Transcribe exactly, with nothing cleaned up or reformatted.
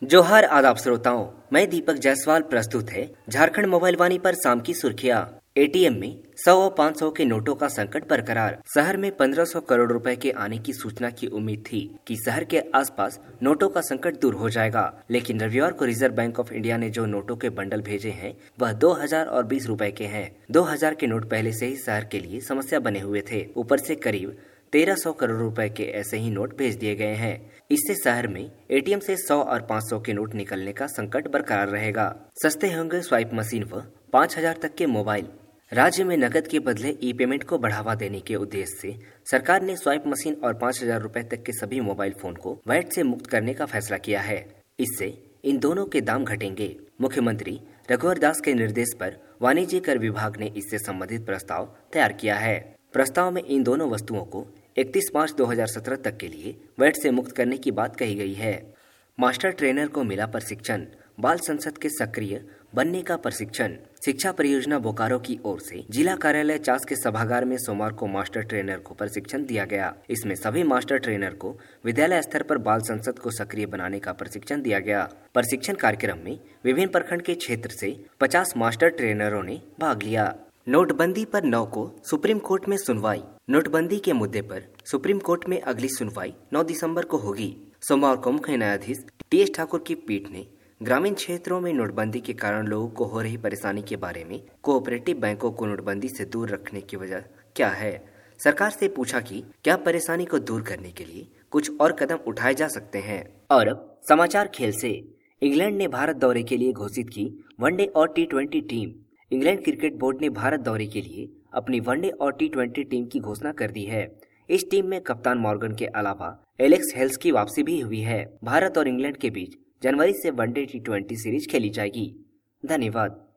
जोहार आदाब श्रोताओं, मैं दीपक जायसवाल प्रस्तुत है झारखंड मोबाइल वाणी पर शाम की सुर्खियां। एटीएम में सौ और पाँच सौ के नोटों का संकट बरकरार। शहर में पंद्रह सौ करोड़ रुपए के आने की सूचना की उम्मीद थी कि शहर के आसपास नोटों का संकट दूर हो जाएगा, लेकिन रविवार को रिजर्व बैंक ऑफ इंडिया ने जो नोटों के बंडल भेजे हैं वह दो हजार और बीस रुपए के हैं। दो हजार के नोट पहले से ही शहर के लिए समस्या बने हुए थे। ऊपर से करीब तेरह सौ करोड़ रुपए के ऐसे ही नोट भेज दिए गए हैं। इससे शहर में एटीएम से सौ और पाँच सौ के नोट निकलने का संकट बरकरार रहेगा। सस्ते होंगे स्वाइप मशीन व पाँच हजार तक के मोबाइल। राज्य में नकद के बदले ई पेमेंट को बढ़ावा देने के उद्देश्य से सरकार ने स्वाइप मशीन और पाँच हजार रूपए तक के सभी मोबाइल फोन को वैट से मुक्त करने का फैसला किया है। इससे इन दोनों के दाम घटेंगे। मुख्यमंत्री रघुवर दास के निर्देश पर वाणिज्य कर विभाग ने इससे संबंधित प्रस्ताव तैयार किया है। प्रस्ताव में इन दोनों वस्तुओं को इकतीस मार्च दो हजार सत्रह तक के लिए वैट से मुक्त करने की बात कही गई है। मास्टर ट्रेनर को मिला प्रशिक्षण। बाल संसद के सक्रिय बनने का प्रशिक्षण। शिक्षा परियोजना बोकारो की ओर से जिला कार्यालय चास के सभागार में सोमवार को मास्टर ट्रेनर को प्रशिक्षण दिया गया। इसमें सभी मास्टर ट्रेनर को विद्यालय स्तर पर बाल संसद को सक्रिय बनाने का प्रशिक्षण दिया गया। प्रशिक्षण कार्यक्रम में विभिन्न प्रखंड के क्षेत्र से पचास मास्टर ट्रेनरों ने भाग लिया। नोटबंदी पर नौ को सुप्रीम कोर्ट में सुनवाई। नोटबंदी के मुद्दे पर सुप्रीम कोर्ट में अगली सुनवाई नौ दिसंबर को होगी। सोमवार को मुख्य न्यायाधीश टी एस ठाकुर की पीठ ने ग्रामीण क्षेत्रों में नोटबंदी के कारण लोगों को हो रही परेशानी के बारे में कोऑपरेटिव बैंकों को नोटबंदी से दूर रखने की वजह क्या है, सरकार से पूछा कि क्या परेशानी को दूर करने के लिए कुछ और कदम उठाए जा सकते हैं। और अब समाचार खेल से। इंग्लैंड ने भारत दौरे के लिए घोषित की वनडे और T twenty team. England cricket board ने भारत दौरे के लिए अपनी वनडे और टी ट्वेंटी टीम की घोषणा कर दी है। इस टीम में कप्तान मॉर्गन के अलावा एलेक्स हेल्स की वापसी भी हुई है। भारत और इंग्लैंड के बीच जनवरी से वनडे टी ट्वेंटी सीरीज खेली जाएगी। धन्यवाद।